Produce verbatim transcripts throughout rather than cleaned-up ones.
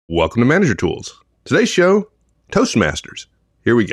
Welcome to Manager Tools. Today's show, Toastmasters. Here we go.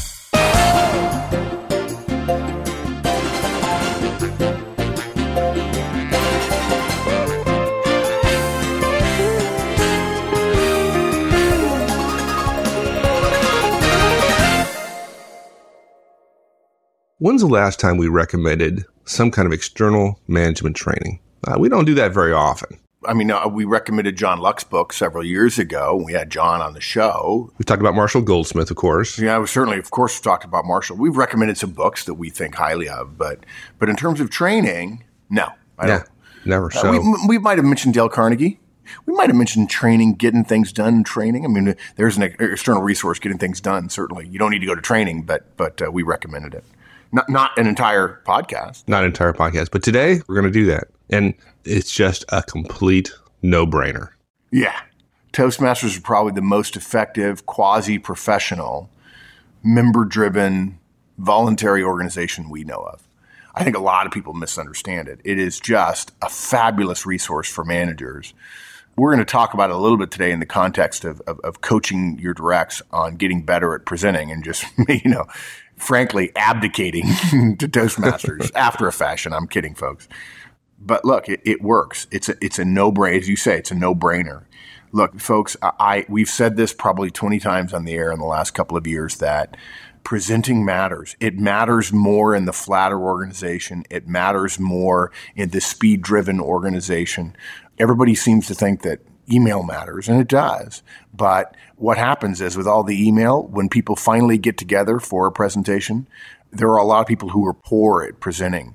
When's the last time we recommended some kind of external management training? Uh, we don't do that very often. I mean, uh, we recommended John Luck's book several years ago. We had John on the show. We talked about Marshall Goldsmith, of course. Yeah, we certainly, of course, talked about Marshall. We've recommended some books that we think highly of, but but in terms of training, no. I yeah, don't. never so. Uh, we, we might have mentioned Dale Carnegie. We might have mentioned training, getting things done in training. I mean, there's an external resource, getting things done, certainly. You don't need to go to training, but but uh, we recommended it. Not not an entire podcast. Not an entire podcast. But today, we're going to do that. And it's just a complete no-brainer. Yeah. Toastmasters are probably the most effective, quasi-professional, member-driven, voluntary organization we know of. I think a lot of people misunderstand it. It is just a fabulous resource for managers. We're going to talk about it a little bit today in the context of, of, of coaching your directs on getting better at presenting and just, you know, frankly, abdicating to Toastmasters after a fashion. I'm kidding, folks. But look, it, it works. It's a it's a no-brainer. As you say, it's a no-brainer. Look, folks, I, I we've said this probably twenty times on the air in the last couple of years that presenting matters. It matters more in the flatter organization. It matters more in the speed-driven organization. Everybody seems to think that email matters, and it does. But what happens is with all the email, when people finally get together for a presentation, there are a lot of people who are poor at presenting,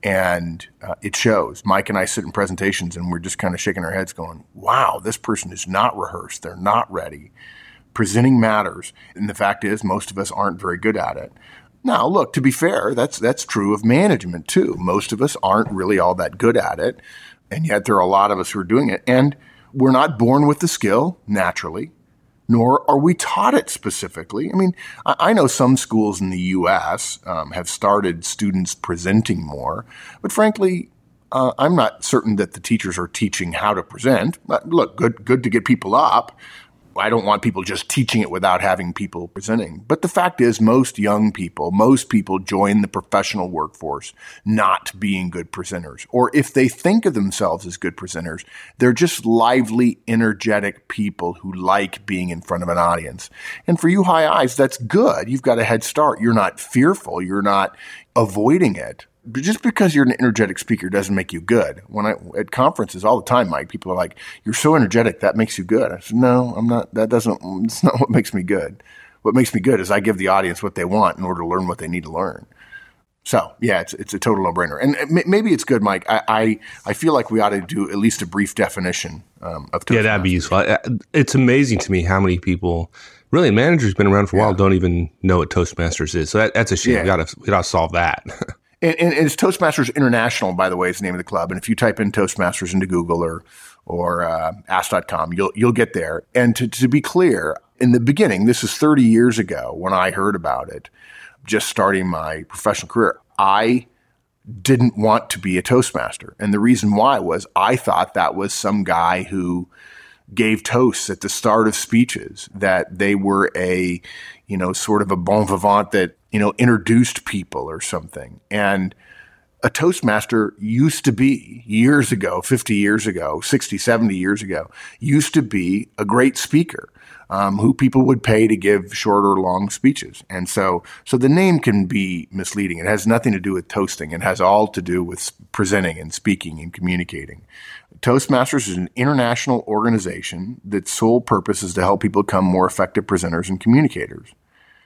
and uh, it shows. Mike and I sit in presentations, and we're just kind of shaking our heads going, wow, this person is not rehearsed. They're not ready. Presenting matters, and the fact is most of us aren't very good at it. Now, look, to be fair, that's that's true of management, too. Most of us aren't really all that good at it, and yet there are a lot of us who are doing it, and we're not born with the skill, naturally, nor are we taught it specifically. I mean, I know some schools in the U S um, have started students presenting more, but frankly, uh, I'm not certain that the teachers are teaching how to present. But look, good, good to get people up. I don't want people just teaching it without having people presenting. But the fact is, most young people, most people join the professional workforce not being good presenters. Or if they think of themselves as good presenters, they're just lively, energetic people who like being in front of an audience. And for you high eyes, that's good. You've got a head start. You're not fearful. You're not avoiding it. But just because you're an energetic speaker doesn't make you good. When I at conferences all the time, Mike, people are like, "You're so energetic, that makes you good." I said, "No, I'm not. That doesn't. It's not what makes me good. What makes me good is I give the audience what they want in order to learn what they need to learn." So, yeah, it's it's a total no-brainer. And maybe it's good, Mike. I I, I feel like we ought to do at least a brief definition um, of Toastmasters. Yeah, that'd be useful. It's amazing to me how many people, really, managers been around for a while, yeah. don't even know what Toastmasters is. So that, that's a shame. Yeah. We gotta we gotta solve that. And, and it's Toastmasters International, by the way, is the name of the club. And if you type in Toastmasters into Google or or uh, ask dot com, you'll you'll get there. And to, to be clear, in the beginning, this is thirty years ago when I heard about it, just starting my professional career, I didn't want to be a Toastmaster. And the reason why was I thought that was some guy who gave toasts at the start of speeches, that they were a, you know, sort of a bon vivant that, you know, introduced people or something. And a Toastmaster used to be, years ago, fifty years ago, sixty, seventy years ago, used to be a great speaker um, who people would pay to give short or long speeches. And so so the name can be misleading. It has nothing to do with toasting. It has all to do with presenting and speaking and communicating. Toastmasters is an international organization that's sole purpose is to help people become more effective presenters and communicators.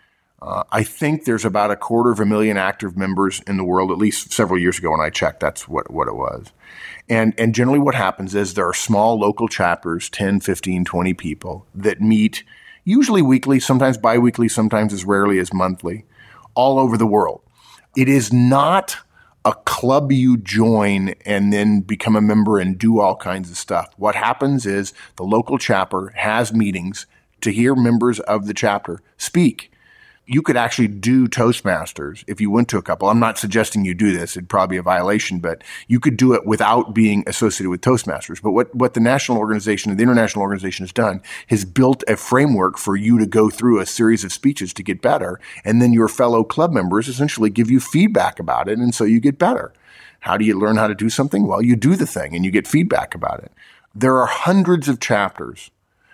Uh, I think there's about a quarter of a million active members in the world, at least several years ago when I checked, that's what, what it was. And, and generally what happens is there are small local chapters, ten, fifteen, twenty people that meet usually weekly, sometimes biweekly, sometimes as rarely as monthly, all over the world. It is not a club you join and then become a member and do all kinds of stuff. What happens is the local chapter has meetings to hear members of the chapter speak. you could actually do Toastmasters if you went to a couple. I'm not suggesting you do this. It'd probably be a violation, but you could do it without being associated with Toastmasters. But what, what the national organization and the international organization has done is built a framework for you to go through a series of speeches to get better. And then your fellow club members essentially give you feedback about it. And so you get better. How do you learn how to do something? Well, you do the thing and you get feedback about it. There are hundreds of chapters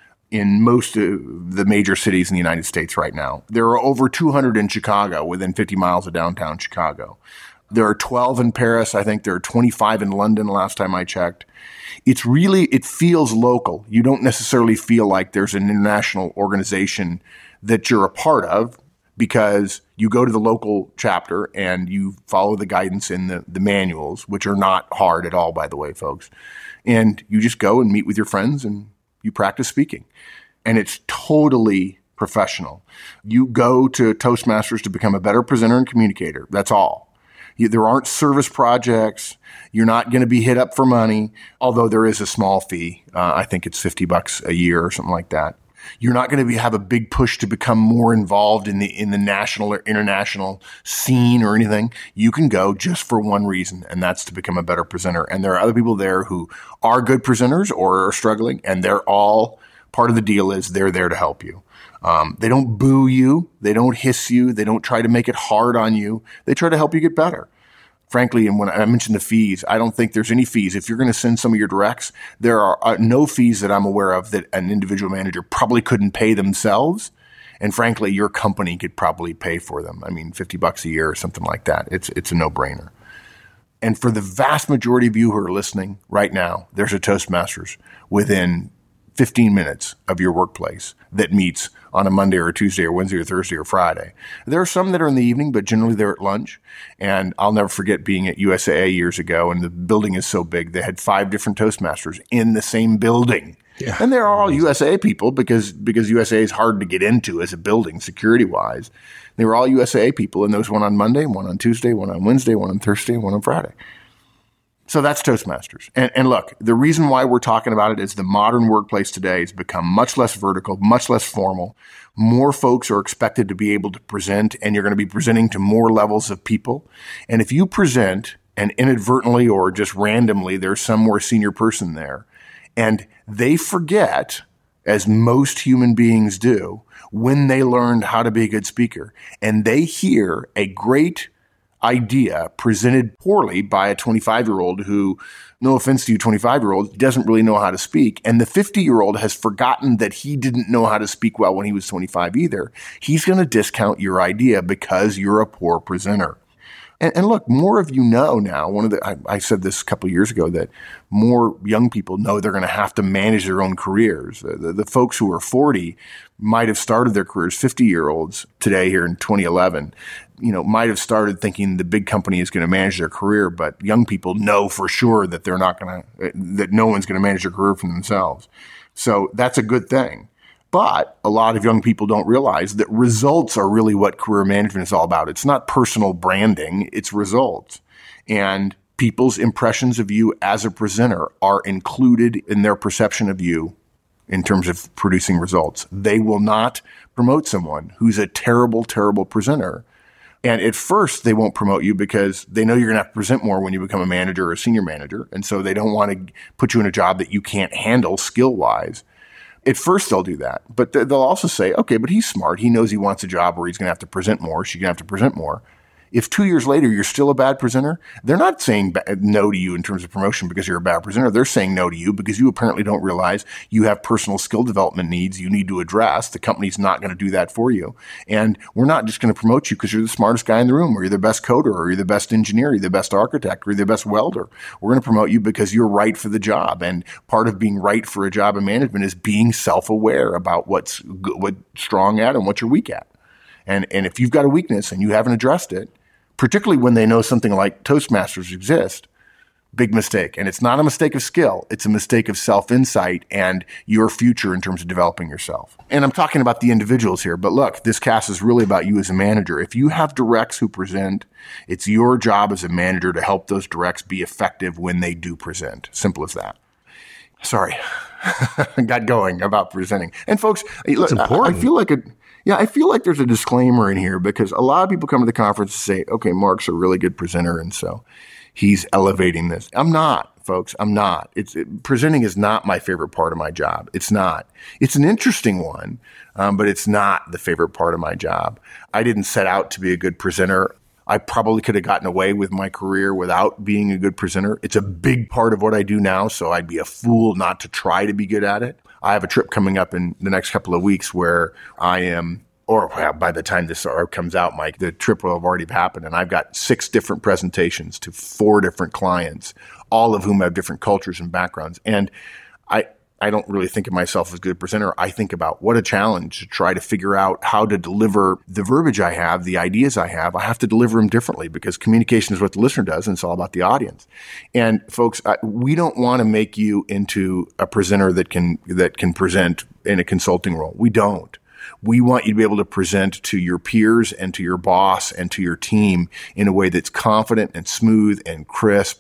in most of the major cities in the United States right now. There are over two hundred in Chicago, within fifty miles of downtown Chicago. There are twelve in Paris. I think there are twenty-five in London last time I checked. It's really, it feels local. You don't necessarily feel like there's an international organization that you're a part of because you go to the local chapter and you follow the guidance in the, the manuals, which are not hard at all, by the way, folks. And you just go and meet with your friends and you practice speaking. And it's totally professional. You go to Toastmasters to become a better presenter and communicator. That's all. You, there aren't service projects. You're not going to be hit up for money, although there is a small fee. Uh, I think it's fifty bucks a year or something like that. You're not going to be, have a big push to become more involved in the in the national or international scene or anything. You can go just for one reason, and that's to become a better presenter. And there are other people there who are good presenters or are struggling, and they're all part of the deal is they're there to help you. Um, they don't boo you. They don't hiss you. They don't try to make it hard on you. They try to help you get better. Frankly, and when I mentioned the fees, I don't think there's any fees. If you're going to send some of your directs, there are uh, no fees that I'm aware of that an individual manager probably couldn't pay themselves. And frankly, your company could probably pay for them. I mean, fifty bucks a year or something like that. It's, it's a no-brainer. And for the vast majority of you who are listening right now, there's a Toastmasters within fifteen minutes of your workplace that meets on a Monday or a Tuesday or Wednesday or Thursday or Friday. There are some that are in the evening, but generally they're at lunch. And I'll never forget being at U S A A years ago, and the building is so big, they had five different Toastmasters in the same building. Yeah. And they're all U S A A people because, because U S A A is hard to get into as a building security-wise. They were all U S A A people, and there was one on Monday, one on Tuesday, one on Wednesday, one on Thursday, and one on Friday. So that's Toastmasters. And, and look, the reason why we're talking about it is the modern workplace today has become much less vertical, much less formal. More folks are expected to be able to present, and you're going to be presenting to more levels of people. And if you present and inadvertently or just randomly, there's some more senior person there, and they forget, as most human beings do, when they learned how to be a good speaker, and they hear a great idea presented poorly by a twenty-five-year-old who, no offense to you twenty-five-year-olds, doesn't really know how to speak. And the fifty-year-old has forgotten that he didn't know how to speak well when he was twenty-five either. He's going to discount your idea because you're a poor presenter. And, and look, more of you know now, one of the, I, I said this a couple of years ago, that more young people know they're going to have to manage their own careers. The, the, the folks who are forty might have started their careers, fifty-year-olds today here in twenty eleven, you know, might have started thinking the big company is going to manage their career, but young people know for sure that they're not going to, that no one's going to manage their career for themselves. So that's a good thing. But a lot of young people don't realize that results are really what career management is all about. It's not personal branding, it's results. And people's impressions of you as a presenter are included in their perception of you in terms of producing results. They will not promote someone who's a terrible, terrible presenter. And at first, they won't promote you because they know you're going to have to present more when you become a manager or a senior manager. And so they don't want to put you in a job that you can't handle skill-wise. At first, they'll do that. But they'll also say, okay, but he's smart. He knows he wants a job where he's going to have to present more. She's going to have to present more. If two years later you're still a bad presenter, they're not saying no to you in terms of promotion because you're a bad presenter. They're saying no to you because you apparently don't realize you have personal skill development needs you need to address. The company's not going to do that for you. And we're not just going to promote you because you're the smartest guy in the room, or you're the best coder, or you're the best engineer, or you're the best architect, or you're the best welder. We're going to promote you because you're right for the job. And part of being right for a job in management is being self-aware about what's what strong at and what you're weak at. And, and if you've got a weakness and you haven't addressed it, particularly when they know something like Toastmasters exist, big mistake. And it's not a mistake of skill. It's a mistake of self-insight and your future in terms of developing yourself. And I'm talking about the individuals here, but look, this cast is really about you as a manager. If you have directs who present, it's your job as a manager to help those directs be effective when they do present. Simple as that. Sorry, got going about presenting. And folks, look, it's important. I, I feel like a, yeah, I feel like there's a disclaimer in here because a lot of people come to the conference and say, okay, Mark's a really good presenter. And so he's elevating this. I'm not, folks. I'm not. It's it, presenting is not my favorite part of my job. It's not. It's an interesting one, um, but it's not the favorite part of my job. I didn't set out to be a good presenter. I probably could have gotten away with my career without being a good presenter. It's a big part of what I do now, so I'd be a fool not to try to be good at it. I have a trip coming up in the next couple of weeks where I am, or well, by the time this comes out, Mike, the trip will have already happened, and I've got six different presentations to four different clients, all of whom have different cultures and backgrounds. And I I don't really think of myself as a good presenter. I think about what a challenge to try to figure out how to deliver the verbiage I have, the ideas I have. I have to deliver them differently because communication is what the listener does, and it's all about the audience. And folks, I, we don't want to make you into a presenter that can that can present in a consulting role. We don't. We want you to be able to present to your peers and to your boss and to your team in a way that's confident and smooth and crisp,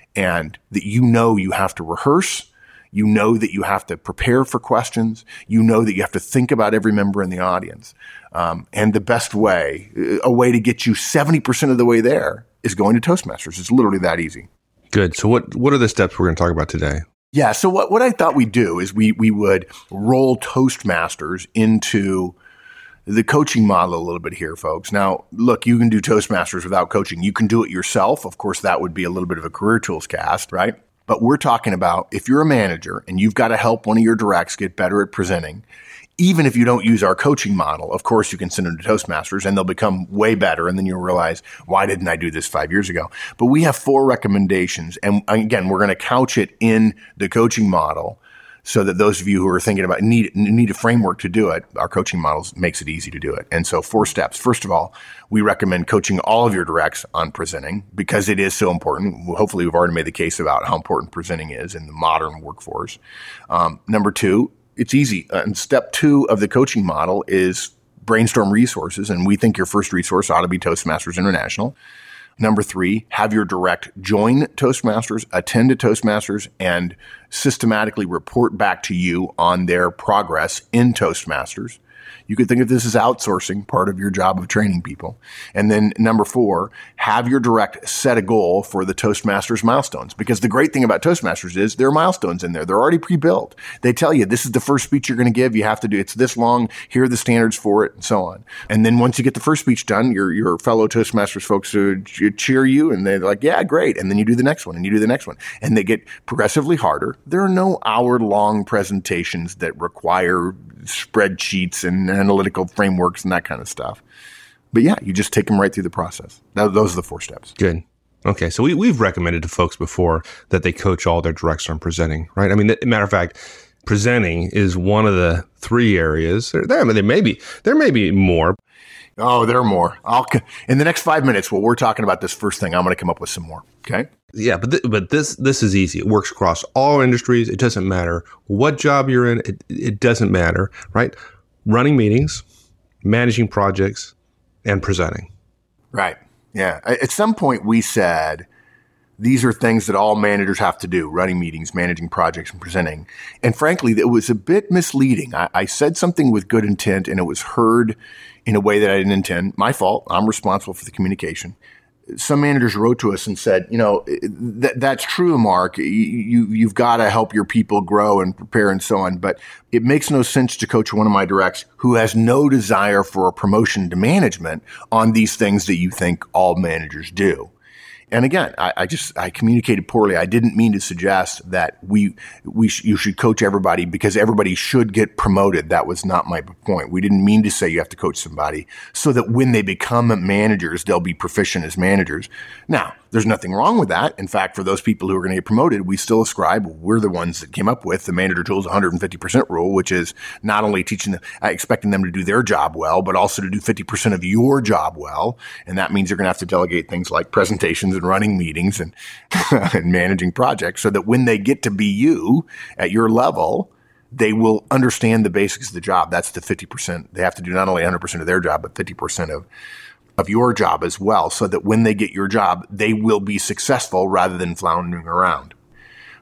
and that you know you have to rehearse. You know that you have to prepare for questions. You know that you have to think about every member in the audience. Um, and the best way, a way to get you seventy percent of the way there is going to Toastmasters. It's literally that easy. Good. So what, what are the steps we're going to talk about today? Yeah. So what, what I thought we'd do is we, we would roll Toastmasters into the coaching model a little bit here, folks. Now, look, you can do Toastmasters without coaching. You can do it yourself. Of course, that would be a little bit of a career tools cast, right? But we're talking about if you're a manager and you've got to help one of your directs get better at presenting, even if you don't use our coaching model, of course, you can send them to Toastmasters and they'll become way better. And then you'll realize, why didn't I do this five years ago? But we have four recommendations. And again, we're going to couch it in the coaching model so that those of you who are thinking about need, need a framework to do it, our coaching models makes it easy to do it. And so four steps. First of all, we recommend coaching all of your directs on presenting because it is so important. Hopefully, we've already made the case about how important presenting is in the modern workforce. Um, number two, it's easy. Uh, and step two of the coaching model is brainstorm resources. And we think your first resource ought to be Toastmasters International. Number three, have your direct join Toastmasters, attend to Toastmasters, and systematically report back to you on their progress in Toastmasters. You could think of this as outsourcing, part of your job of training people. And then number four, have your direct set a goal for the Toastmasters milestones. Because the great thing about Toastmasters is there are milestones in there. They're already pre-built. They tell you this is the first speech you're going to give. You have to do it's this long. Here are the standards for it, and so on. And then once you get the first speech done, your your fellow Toastmasters folks uh, cheer you, and they're like, yeah, great. And then you do the next one, and you do the next one. And they get progressively harder. There are no hour-long presentations that require spreadsheets and analytical frameworks and that kind of stuff. But yeah, you just take them right through the process. That, those are the four steps. Good. Okay. So we, we've recommended to folks before that they coach all their directs on presenting, right? I mean, th- matter of fact, presenting is one of the three areas. There, there, I mean, there may be, there may be more. Oh, there are more. I'll, in the next five minutes, while we're talking about this first thing, I'm going to come up with some more. Okay. Yeah, but th- but this this is easy. It works across all industries. It doesn't matter what job you're in. It it doesn't matter, right? Running meetings, managing projects, and presenting. Right. Yeah. At some point, we said these are things that all managers have to do: running meetings, managing projects, and presenting. And frankly, it was a bit misleading. I, I said something with good intent, and it was heard in a way that I didn't intend. My fault. I'm responsible for the communication. Some managers wrote to us and said, you know, th- that's true, Mark. You, you, you've got to help your people grow and prepare and so on. But it makes no sense to coach one of my directs who has no desire for a promotion to management on these things that you think all managers do. And again, I, I just, I communicated poorly. I didn't mean to suggest that we, we, sh- you should coach everybody because everybody should get promoted. That was not my point. We didn't mean to say you have to coach somebody so that when they become managers, they'll be proficient as managers. Now, there's nothing wrong with that. In fact, for those people who are going to get promoted, we still ascribe, we're the ones that came up with the Manager Tools one hundred fifty percent rule, which is not only teaching them, uh, expecting them to do their job well, but also to do fifty percent of your job well. And that means you're going to have to delegate things like presentations and running meetings and, and managing projects so that when they get to be you at your level, they will understand the basics of the job. That's the fifty percent. They have to do not only one hundred percent of their job, but fifty percent of of your job as well, so that when they get your job, they will be successful rather than floundering around.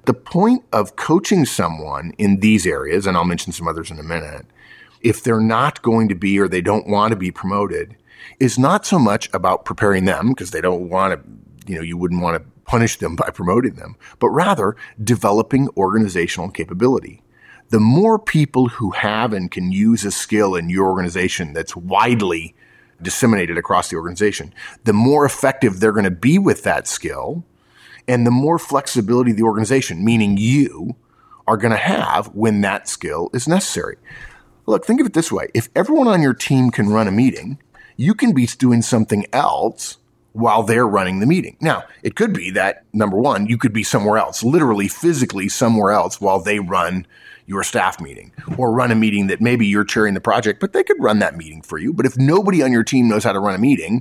The point of coaching someone in these areas, and I'll mention some others in a minute, if they're not going to be or they don't want to be promoted, is not so much about preparing them because they don't want to, you know, you wouldn't want to punish them by promoting them, but rather developing organizational capability. The more people who have and can use a skill in your organization that's widely disseminated across the organization, the more effective they're going to be with that skill, and the more flexibility the organization, meaning you, are going to have when that skill is necessary. Look, think of it this way. If everyone on your team can run a meeting, you can be doing something else while they're running the meeting. Now, it could be that, number one, you could be somewhere else, literally physically somewhere else while they run your staff meeting, or run a meeting that maybe you're chairing the project, but they could run that meeting for you. But if nobody on your team knows how to run a meeting,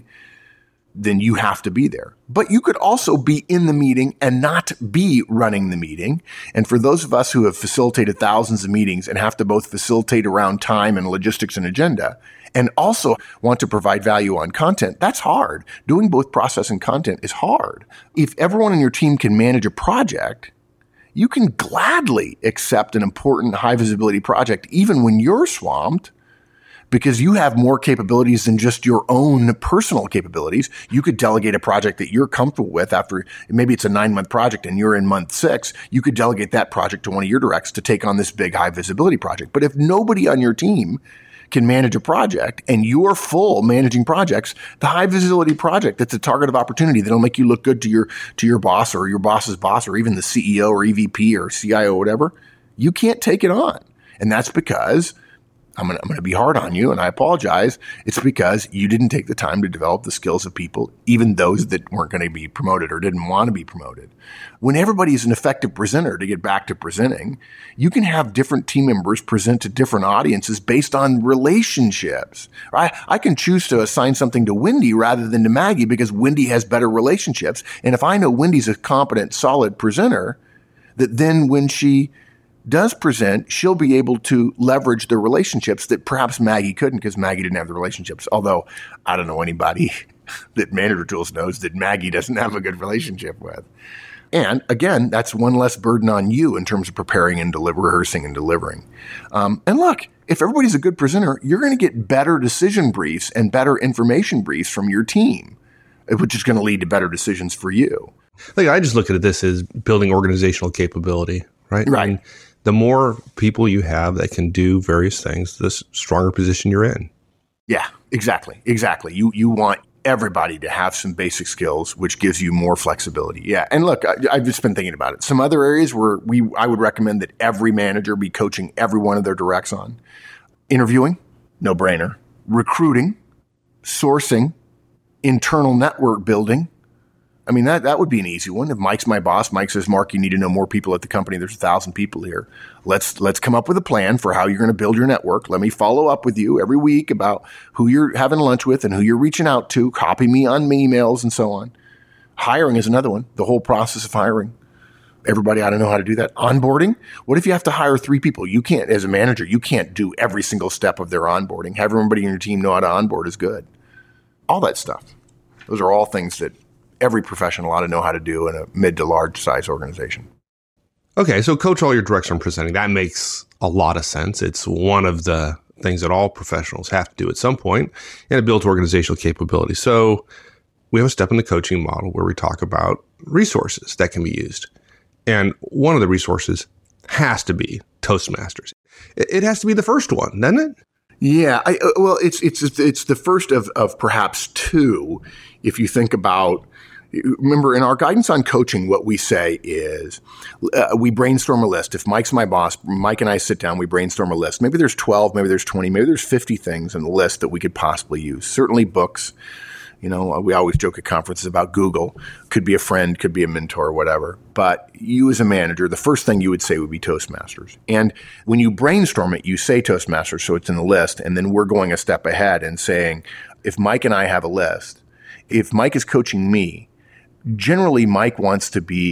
then you have to be there. But you could also be in the meeting and not be running the meeting. And for those of us who have facilitated thousands of meetings and have to both facilitate around time and logistics and agenda, and also want to provide value on content, that's hard. Doing both process and content is hard. If everyone in your team can manage a project, you can gladly accept an important high visibility project even when you're swamped, because you have more capabilities than just your own personal capabilities. You could delegate a project that you're comfortable with after maybe it's a nine month project and you're in month six. You could delegate that project to one of your directs to take on this big high visibility project. But if nobody on your team can manage a project and you're full managing projects, the high visibility project that's a target of opportunity that'll make you look good to your, to your boss or your boss's boss or even the C E O or E V P or C I O or whatever, you can't take it on. And that's because I'm going I'm to be hard on you, and I apologize. It's because you didn't take the time to develop the skills of people, even those that weren't going to be promoted or didn't want to be promoted. When everybody is an effective presenter, to get back to presenting, you can have different team members present to different audiences based on relationships. I, I can choose to assign something to Wendy rather than to Maggie because Wendy has better relationships. And if I know Wendy's a competent, solid presenter, that then when she does present, she'll be able to leverage the relationships that perhaps Maggie couldn't because Maggie didn't have the relationships. Although I don't know anybody that Manager Tools knows that Maggie doesn't have a good relationship with. And again, that's one less burden on you in terms of preparing and deliver, rehearsing and delivering. Um, and look, if everybody's a good presenter, you're going to get better decision briefs and better information briefs from your team, which is going to lead to better decisions for you. Like, I just look at this as building organizational capability, right? Right. I mean, the more people you have that can do various things, the stronger position you're in. Yeah, exactly. Exactly. You you want everybody to have some basic skills, which gives you more flexibility. Yeah. And look, I, I've just been thinking about it. Some other areas where we I would recommend that every manager be coaching every one of their directs on. Interviewing, no brainer. Recruiting, sourcing, internal network building. I mean, that, that would be an easy one. If Mike's my boss, Mike says, Mark, you need to know more people at the company. There's a thousand people here. Let's, let's come up with a plan for how you're going to build your network. Let me follow up with you every week about who you're having lunch with and who you're reaching out to. Copy me on emails and so on. Hiring is another one. The whole process of hiring. Everybody ought to know how to do that. Onboarding. What if you have to hire three people? You can't, as a manager, you can't do every single step of their onboarding. Have everybody in your team know how to onboard is good. All that stuff. Those are all things that every professional ought to know how to do in a mid to large size organization. Okay, so coach all your directs on presenting. That makes a lot of sense. It's one of the things that all professionals have to do at some point, and it builds organizational capability. So we have a step in the coaching model where we talk about resources that can be used. And one of the resources has to be Toastmasters. It has to be the first one, doesn't it? Yeah, I, well, it's it's it's the first of of perhaps two. If you think about, remember in our guidance on coaching, what we say is uh, we brainstorm a list. If Mike's my boss, Mike and I sit down, we brainstorm a list. Maybe there's twelve, maybe there's twenty, maybe there's fifty things in the list that we could possibly use. Certainly books. You know, we always joke at conferences about Google. Could be a friend, could be a mentor, whatever. But you as a manager, the first thing you would say would be Toastmasters. And when you brainstorm it, you say Toastmasters, so it's in the list. And then we're going a step ahead and saying, if Mike and I have a list, if Mike is coaching me, generally Mike wants to be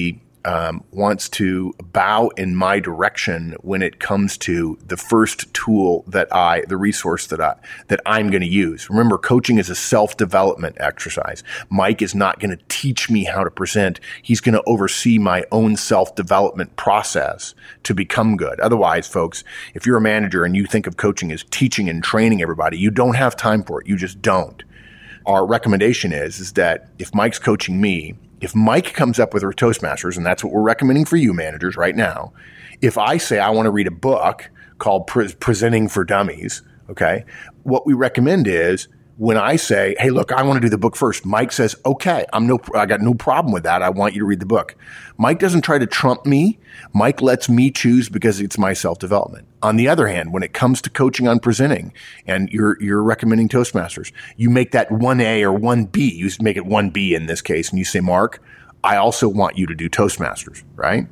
um, wants to bow in my direction when it comes to the first tool that I, the resource that I, that I'm going to use. Remember, coaching is a self-development exercise. Mike is not going to teach me how to present. He's going to oversee my own self-development process to become good. Otherwise, folks, if you're a manager and you think of coaching as teaching and training everybody, you don't have time for it. You just don't. Our recommendation is, is that if Mike's coaching me, if Mike comes up with our Toastmasters, and that's what we're recommending for you managers right now, if I say I want to read a book called Pre- Presenting for Dummies, okay, what we recommend is when I say, hey, look, I want to do the book first, Mike says, okay, I'm no, I got no problem with that. I want you to read the book. Mike doesn't try to trump me. Mike lets me choose because it's my self-development. On the other hand, when it comes to coaching on presenting and you're, you're recommending Toastmasters, you make that one A or one B. You make it one B in this case. And you say, Mark, I also want you to do Toastmasters, right?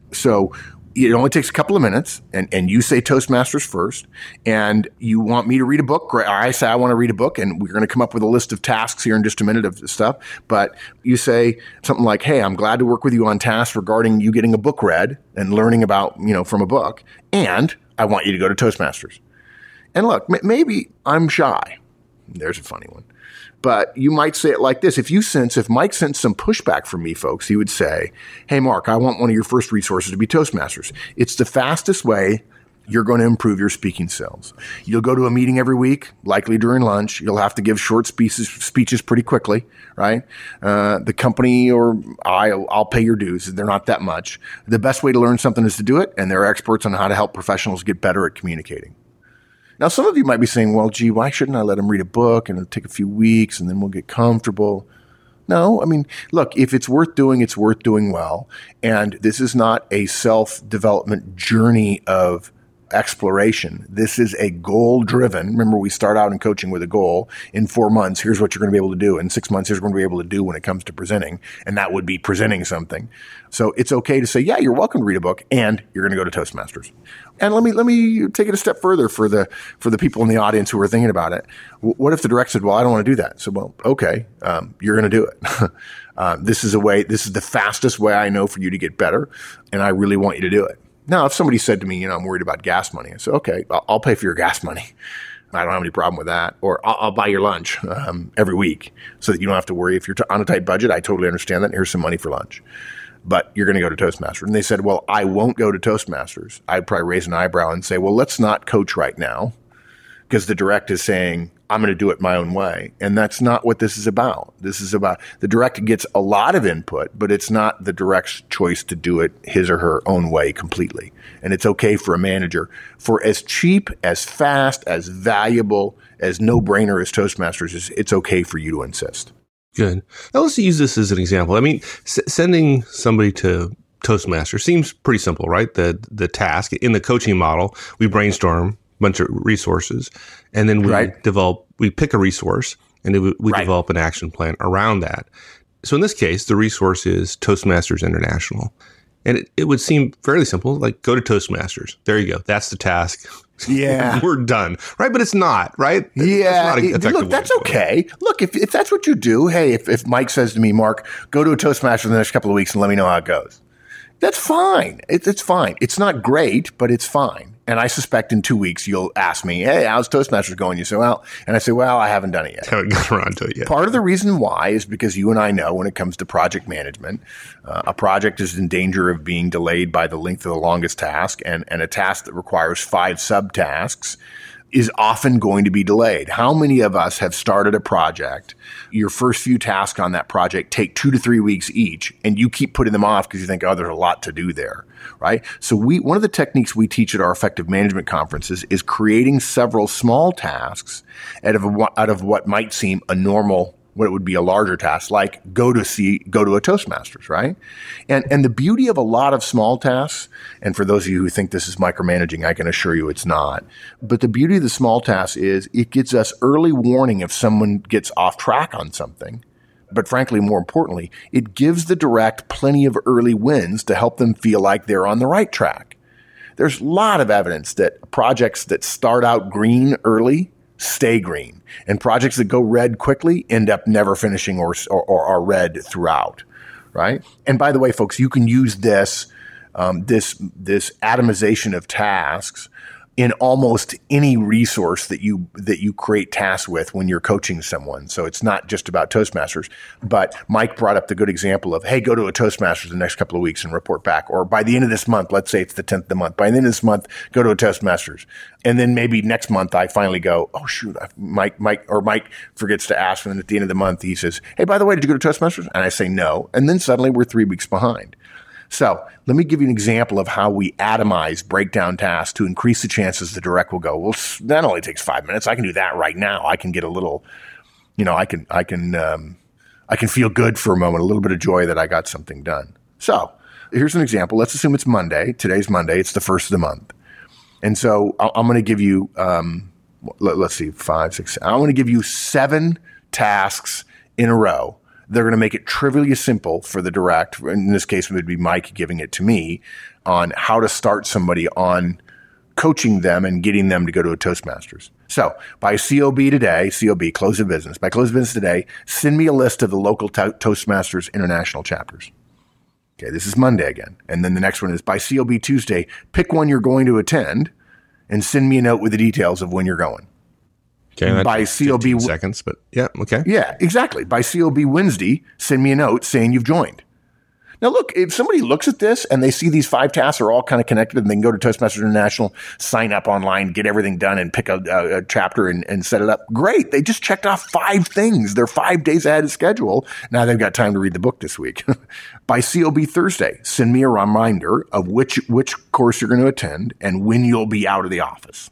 So it only takes a couple of minutes, and, and you say Toastmasters first, and you want me to read a book. Or I say I want to read a book, and we're going to come up with a list of tasks here in just a minute of stuff. But you say something like, hey, I'm glad to work with you on tasks regarding you getting a book read and learning about, you know, from a book, and I want you to go to Toastmasters. And look, m- maybe I'm shy. There's a funny one. But you might say it like this. If you sense, if Mike sensed some pushback from me, folks, he would say, hey, Mark, I want one of your first resources to be Toastmasters. It's the fastest way you're going to improve your speaking skills. You'll go to a meeting every week, likely during lunch. You'll have to give short speeches, speeches pretty quickly, right? Uh, the company or I, I'll pay your dues. They're not that much. The best way to learn something is to do it, and they're experts on how to help professionals get better at communicating. Now, some of you might be saying, well, gee, why shouldn't I let him read a book and it'll take a few weeks and then we'll get comfortable? No, I mean, look, if it's worth doing, it's worth doing well. And this is not a self-development journey of exploration. This is a goal-driven. Remember, we start out in coaching with a goal. In four months, here's what you're going to be able to do. In six months, here's what you're going to be able to do when it comes to presenting. And that would be presenting something. So it's okay to say, yeah, you're welcome to read a book, and you're going to go to Toastmasters. And let me let me take it a step further for the for the people in the audience who are thinking about it. What if the director said, well, I don't want to do that? So, well, okay, um, you're going to do it. uh, this is a way. This is the fastest way I know for you to get better, and I really want you to do it. Now, if somebody said to me, you know, I'm worried about gas money, I said, okay, I'll, I'll pay for your gas money. I don't have any problem with that. Or I'll, I'll buy your lunch um, every week so that you don't have to worry. If you're t- on a tight budget, I totally understand that. And here's some money for lunch. But you're going to go to Toastmasters. And they said, well, I won't go to Toastmasters. I'd probably raise an eyebrow and say, well, let's not coach right now because the direct is saying, I'm going to do it my own way. And that's not what this is about. This is about the direct gets a lot of input, but it's not the direct's choice to do it his or her own way completely. And it's okay for a manager. For as cheap, as fast, as valuable, as no-brainer as Toastmasters is, it's okay for you to insist. Good. Now let's use this as an example. I mean, s- sending somebody to Toastmasters seems pretty simple, right? The the task in the coaching model, we brainstorm bunch of resources, and then we right. develop, we pick a resource, and then we, we right. develop an action plan around that. So in this case, the resource is Toastmasters International. And it, it would seem fairly simple, like go to Toastmasters. There you go. That's the task. Yeah. We're done. Right? But it's not, right? Yeah. That's Look, that's okay. Look, if, if that's what you do, hey, if, if Mike says to me, Mark, go to a Toastmasters in the next couple of weeks and let me know how it goes. That's fine. It, it's fine. It's not great, but it's fine. And I suspect in two weeks you'll ask me, hey, how's Toastmasters going? You say, well, and I say, well, I haven't done it yet. Haven't got around to it yet. Part of the reason why is because you and I know when it comes to project management, uh, a project is in danger of being delayed by the length of the longest task, and, and a task that requires five subtasks is often going to be delayed. How many of us have started a project, your first few tasks on that project take two to three weeks each, and you keep putting them off because you think, oh, there's a lot to do there, right? So we, one of the techniques we teach at our effective management conferences is creating several small tasks out of, a, out of what might seem a normal, what it would be a larger task, like go to see, go to a Toastmasters, right? And, and the beauty of a lot of small tasks, and for those of you who think this is micromanaging, I can assure you it's not. But the beauty of the small tasks is it gives us early warning if someone gets off track on something. But frankly, more importantly, it gives the direct plenty of early wins to help them feel like they're on the right track. There's a lot of evidence that projects that start out green early stay green, and projects that go red quickly end up never finishing or or, or are red throughout. right? And by the way, folks, you can use this um, this this atomization of tasks in almost any resource that you that you create tasks with when you're coaching someone. So it's not just about Toastmasters. But Mike brought up the good example of, hey, go to a Toastmasters the next couple of weeks and report back. Or by the end of this month, let's say it's the tenth of the month, by the end of this month, go to a Toastmasters. And then maybe next month I finally go, oh, shoot, Mike, Mike, or Mike forgets to ask. And then at the end of the month, he says, hey, by the way, did you go to Toastmasters? And I say no. And then suddenly we're three weeks behind. So let me give you an example of how we atomize breakdown tasks to increase the chances the direct will go, well, that only takes five minutes. I can do that right now. I can get a little, you know, I can, I can, um, I can feel good for a moment, a little bit of joy that I got something done. So here's an example. Let's assume it's Monday. Today's Monday. It's the first of the month. And so I'm going to give you, um, let, let's see, five, six, I want to give you seven tasks in a row. They're going to make it trivially simple for the direct. In this case, it would be Mike giving it to me on how to start somebody on coaching them and getting them to go to a Toastmasters. So by C O B today, C O B, close of business. By close of business today, send me a list of the local to- Toastmasters international chapters. Okay, this is Monday again. And then the next one is by C O B Tuesday, pick one you're going to attend and send me a note with the details of when you're going. Okay, by C O B seconds, but yeah, okay. Yeah, exactly. By C O B Wednesday, send me a note saying you've joined. Now, look, if somebody looks at this and they see these five tasks are all kind of connected and they can go to Toastmasters International, sign up online, get everything done and pick a, a, a chapter and, and set it up. Great. They just checked off five things. They're five days ahead of schedule. Now they've got time to read the book this week. By C O B Thursday, send me a reminder of which, which course you're going to attend and when you'll be out of the office.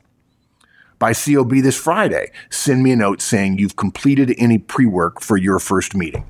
By C O B this Friday, send me a note saying you've completed any pre-work for your first meeting.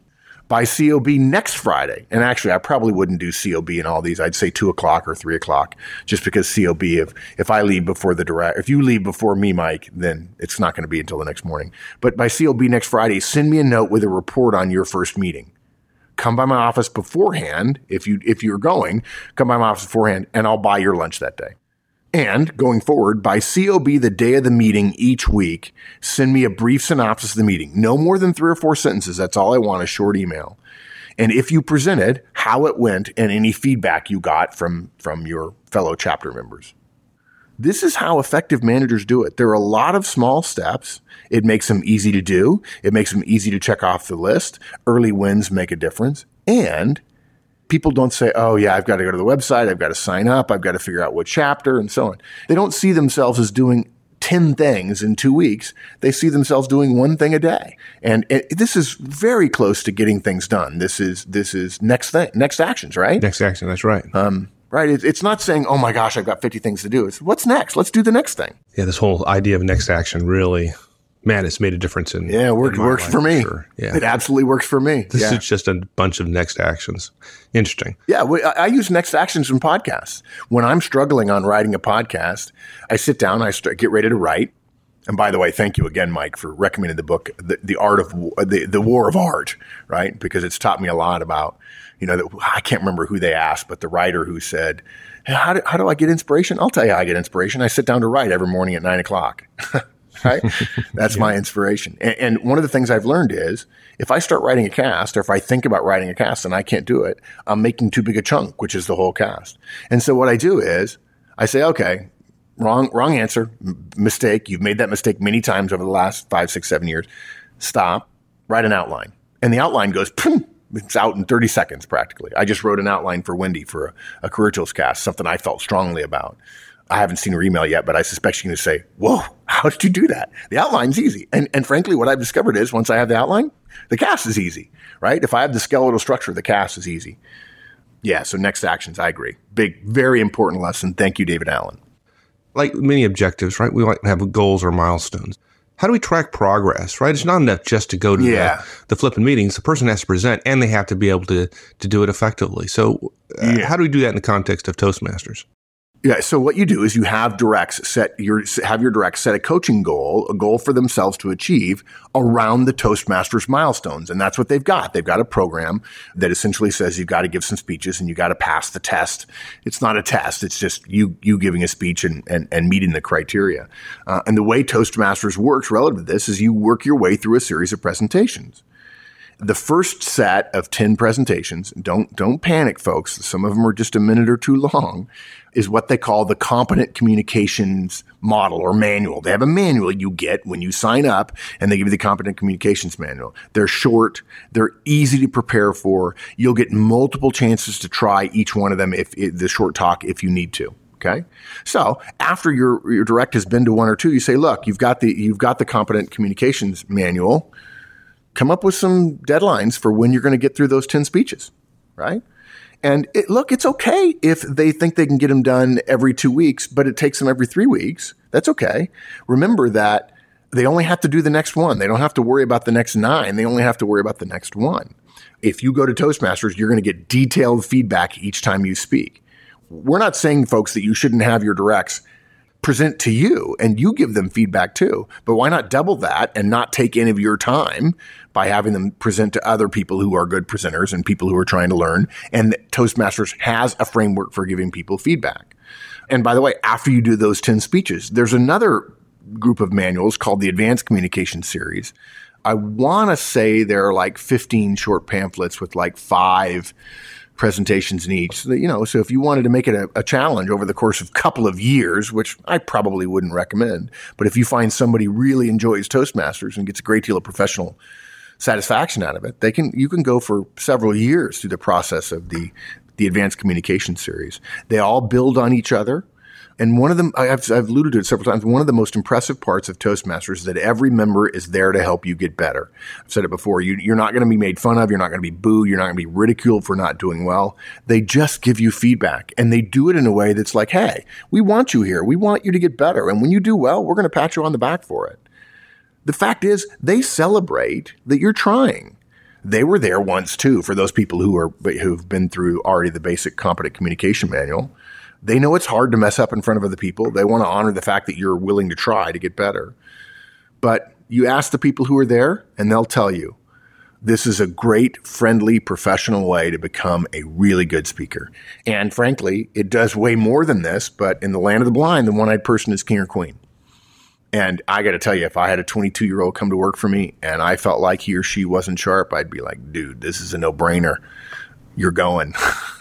By C O B next Friday, and actually I probably wouldn't do C O B in all these. I'd say two o'clock or three o'clock, just because C O B, if, if I leave before the direct, if you leave before me, Mike, then it's not going to be until the next morning. But by C O B next Friday, send me a note with a report on your first meeting. Come by my office beforehand. If you, if you're going, come by my office beforehand and I'll buy your lunch that day. And going forward, by C O B the day of the meeting each week, send me a brief synopsis of the meeting. No more than three or four sentences. That's all I want, a short email. And if you presented, how it went and any feedback you got from, from your fellow chapter members. This is how effective managers do it. There are a lot of small steps. It makes them easy to do. It makes them easy to check off the list. Early wins make a difference. And people don't say, oh, yeah, I've got to go to the website. I've got to sign up. I've got to figure out what chapter and so on. They don't see themselves as doing ten things in two weeks. They see themselves doing one thing a day. And it, this is very close to getting things done. This is this is next thing, next actions, right? Next action. That's right. Um, right. It, it's not saying, oh, my gosh, I've got fifty things to do. It's what's next? Let's do the next thing. Yeah, this whole idea of next action really, man, it's made a difference in Yeah, it work, in works for me. For sure. Yeah. It absolutely works for me. This yeah. is just a bunch of next actions. Interesting. Yeah, we, I, I use next actions in podcasts. When I'm struggling on writing a podcast, I sit down, I start, get ready to write. And by the way, thank you again, Mike, for recommending the book, The, the Art of the, the War of Art, right? Because it's taught me a lot about, you know, that, I can't remember who they asked, but the writer who said, hey, how do, how do I get inspiration? I'll tell you how I get inspiration. I sit down to write every morning at nine o'clock. Right? That's yeah. my inspiration. And, and one of the things I've learned is if I start writing a cast or if I think about writing a cast and I can't do it, I'm making too big a chunk, which is the whole cast. And so what I do is I say, okay, wrong, wrong answer, m- mistake. You've made that mistake many times over the last five, six, seven years. Stop, write an outline. And the outline goes, boom, it's out in thirty seconds practically. I just wrote an outline for Wendy for a, a Career Tools cast, something I felt strongly about. I haven't seen her email yet, but I suspect she's going to say, whoa, how did you do that? The outline's easy. And, and frankly, what I've discovered is once I have the outline, the cast is easy, right? If I have the skeletal structure, the cast is easy. Yeah, so next actions, I agree. Big, very important lesson. Thank you, David Allen. Like many objectives, right? We like to have goals or milestones. How do we track progress, right? It's not enough just to go to yeah. the, the flipping meetings. The person has to present and they have to be able to, to do it effectively. So uh, yeah. how do we do that in the context of Toastmasters? Yeah. So what you do is you have directs set your, have your directs set a coaching goal, a goal for themselves to achieve around the Toastmasters milestones. And that's what they've got. They've got a program that essentially says you've got to give some speeches and you got to pass the test. It's not a test. It's just you, you giving a speech and, and, and meeting the criteria. Uh, and the way Toastmasters works relative to this is you work your way through a series of presentations. The first set of ten presentations, don't, don't panic, folks. Some of them are just a minute or two long, is what they call the competent communications model or manual. They have a manual you get when you sign up, and they give you the competent communications manual. They're short. They're easy to prepare for. You'll get multiple chances to try each one of them if, if the short talk if you need to. Okay. So after your, your direct has been to one or two, you say, look, you've got the, you've got the competent communications manual. Come up with some deadlines for when you're going to get through those ten speeches, right? And it, look, it's okay if they think they can get them done every two weeks, but it takes them every three weeks. That's okay. Remember that they only have to do the next one. They don't have to worry about the next nine. They only have to worry about the next one. If you go to Toastmasters, you're going to get detailed feedback each time you speak. We're not saying, folks, that you shouldn't have your directs present to you and you give them feedback too. But why not double that and not take any of your time by having them present to other people who are good presenters and people who are trying to learn? And Toastmasters has a framework for giving people feedback. And by the way, after you do those ten speeches, there's another group of manuals called the Advanced Communication Series. I want to say there are like fifteen short pamphlets with like five presentations in each. So that, you know, so if you wanted to make it a, a challenge over the course of a couple of years, which I probably wouldn't recommend, but if you find somebody really enjoys Toastmasters and gets a great deal of professional satisfaction out of it, they can, you can go for several years through the process of the, the Advanced Communication Series. They all build on each other. And one of them, I've, I've alluded to it several times, one of the most impressive parts of Toastmasters is that every member is there to help you get better. I've said it before. You, you're not going to be made fun of. You're not going to be booed. You're not going to be ridiculed for not doing well. They just give you feedback, and they do it in a way that's like, hey, we want you here. We want you to get better. And when you do well, we're going to pat you on the back for it. The fact is, they celebrate that you're trying. They were there once too, for those people who are, who've been through already the basic competent communication manual. They know it's hard to mess up in front of other people. They want to honor the fact that you're willing to try to get better. But you ask the people who are there, and they'll tell you, this is a great, friendly, professional way to become a really good speaker. And frankly, it does way more than this, but in the land of the blind, the one-eyed person is king or queen. And I got to tell you, if I had a twenty-two-year-old come to work for me and I felt like he or she wasn't sharp, I'd be like, dude, this is a no-brainer. You're going.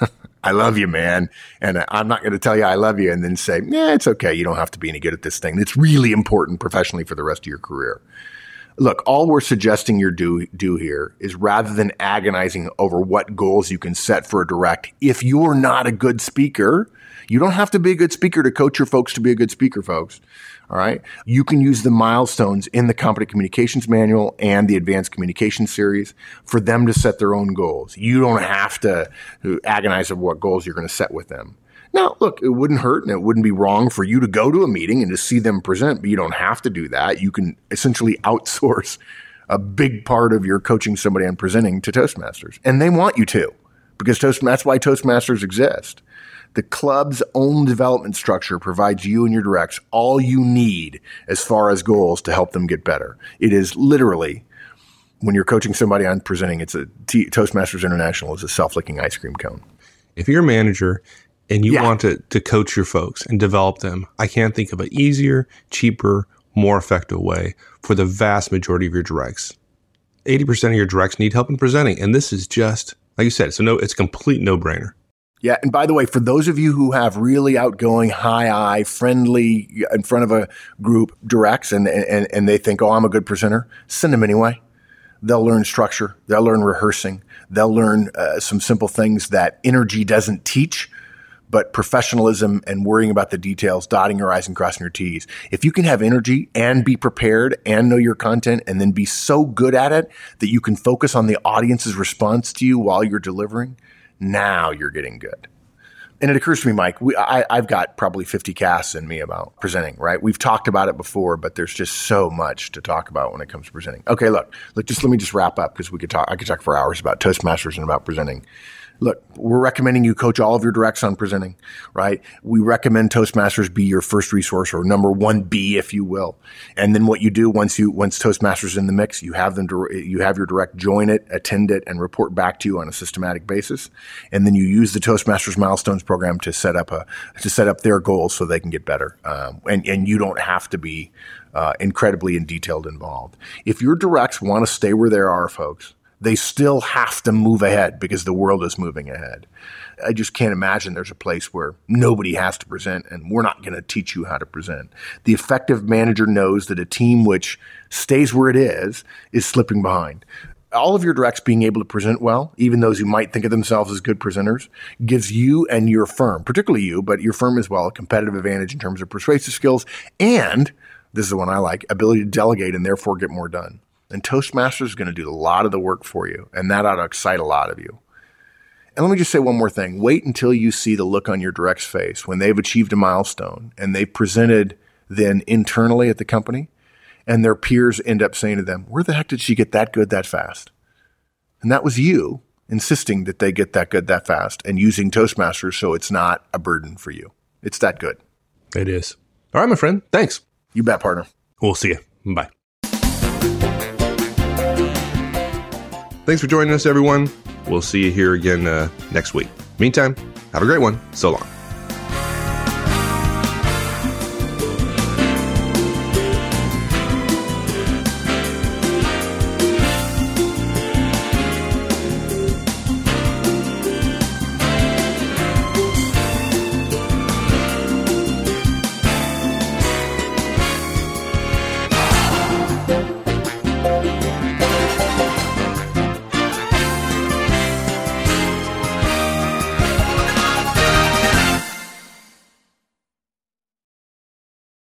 I love you, man. And I'm not going to tell you I love you and then say, yeah, it's okay. You don't have to be any good at this thing. It's really important professionally for the rest of your career. Look, all we're suggesting you do, do here is rather than agonizing over what goals you can set for a direct, if you're not a good speaker, you don't have to be a good speaker to coach your folks to be a good speaker, folks. All right. You can use the milestones in the Competent Communications Manual and the Advanced Communication Series for them to set their own goals. You don't have to agonize over what goals you're going to set with them. Now, look, it wouldn't hurt and it wouldn't be wrong for you to go to a meeting and to see them present, but you don't have to do that. You can essentially outsource a big part of your coaching somebody on presenting to Toastmasters. And they want you to, because Toast, that's why Toastmasters exist. The club's own development structure provides you and your directs all you need as far as goals to help them get better. It is literally, when you're coaching somebody on presenting, it's a T- Toastmasters International is a self-licking ice cream cone. If you're a manager and you Yeah. want to, to coach your folks and develop them, I can't think of an easier, cheaper, more effective way for the vast majority of your directs. eighty percent of your directs need help in presenting. And this is just, like you said, so no, it's a complete no-brainer. Yeah. And by the way, for those of you who have really outgoing, high eye, friendly, in front of a group directs and, and, and they think, oh, I'm a good presenter, send them anyway. They'll learn structure. They'll learn rehearsing. They'll learn uh, some simple things that energy doesn't teach, but professionalism and worrying about the details, dotting your I's and crossing your T's. If you can have energy and be prepared and know your content and then be so good at it that you can focus on the audience's response to you while you're delivering, now you're getting good. And it occurs to me, Mike, we, I, I've got probably fifty casts in me about presenting, right? We've talked about it before, but there's just so much to talk about when it comes to presenting. Okay, look, look, just let me just wrap up because we could talk, I could talk for hours about Toastmasters and about presenting. Look, we're recommending you coach all of your directs on presenting, right? We recommend Toastmasters be your first resource or number one B, if you will. And then what you do once you, once Toastmasters is in the mix, you have them, you have your direct join it, attend it, and report back to you on a systematic basis. And then you use the Toastmasters Milestones program to set up a, to set up their goals so they can get better. Um, and, and you don't have to be, uh, incredibly and detailed involved. If your directs want to stay where they are, folks, They still have to move ahead because the world is moving ahead. I just can't imagine there's a place where nobody has to present and we're not going to teach you how to present. The effective manager knows that a team which stays where it is is slipping behind. All of your directs being able to present well, even those who might think of themselves as good presenters, gives you and your firm, particularly you, but your firm as well, a competitive advantage in terms of persuasive skills and, this is the one I like, ability to delegate and therefore get more done. And Toastmasters is going to do a lot of the work for you, and that ought to excite a lot of you. And let me just say one more thing. Wait until you see the look on your direct's face when they've achieved a milestone and they've presented then internally at the company, and their peers end up saying to them, where the heck did she get that good that fast? And that was you insisting that they get that good that fast and using Toastmasters so it's not a burden for you. It's that good. It is. All right, my friend. Thanks. You bet, partner. We'll see you. Bye. Thanks for joining us, everyone. We'll see you here again uh, next week. Meantime, have a great one. So long.